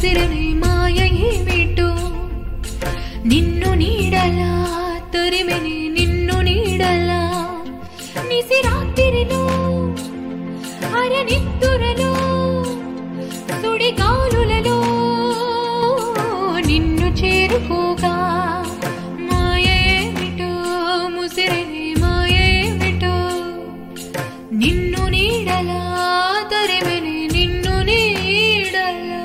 ముసిరని మాయ ఏమిటో నిన్ను నీడలా తరిమెని నిన్ను నీడలా నిసి రాత్రిలో అరనిత్తురలో సుడిగాలులలో నిన్ను చేరుకోగా మాయ ఏమిటో ముసిరని మాయ ఏమిటో నిన్ను నీడలా తరిమెని నిన్ను నీడలా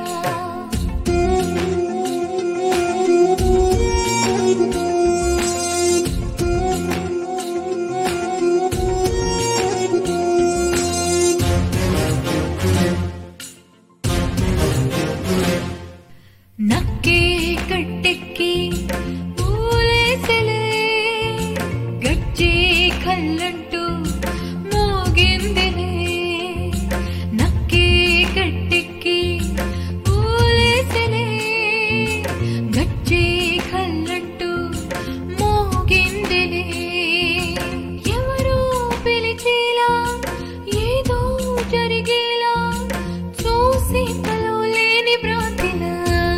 నక్కే కట్టెక్కి ఊలేసలే గజ్జే కల్లంటూ మోగిందిలే నక్కే కట్టెక్కి ఊలేసలే గజ్జే కల్లంటూ మోగిందిలే ఎవరో పిలిచేలా ఏదో జరిగేలా చూసి తలో లేని భ్రాంతిలా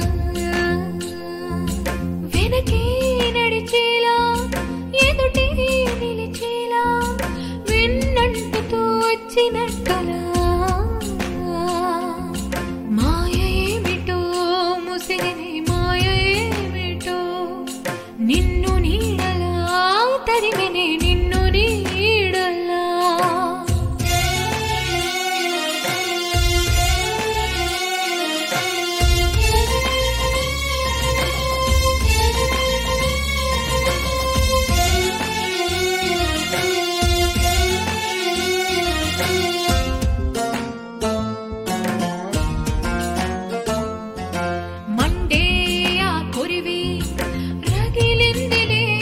వెనకే నడిచేలా ఎదుటే నిలిచేలా విన్నంటుతో వచ్చినట్టులా మాయ ఏమిటో ముసిరిని మాయ ఏమిటో నిన్ను నీడలా తరిమెని నిన్ను నీడలా మండే ఆ కొరివి రగిలిందిలే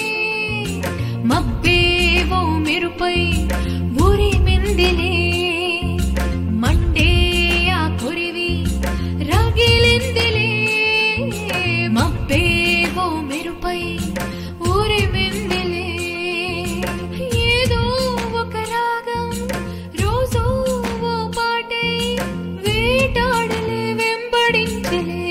మబ్బేవో మెరుపై ఉరిమిందిలే మండే ఆ కొరివి రగిలిందిలే మబ్బేవో మెరుపై ఉరిమిందిలే ఏదో ఒక రాగం రోజు ఓ పాటై వేటాడలే వెంబడించలే